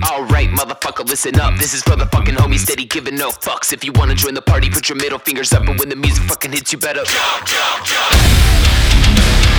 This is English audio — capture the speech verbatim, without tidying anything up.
Alright, motherfucker, listen up. This is for the fucking homies steady giving no fucks. If you wanna join the party, put your middle fingers up. And when the music fucking hits, you better jump, jump, jump.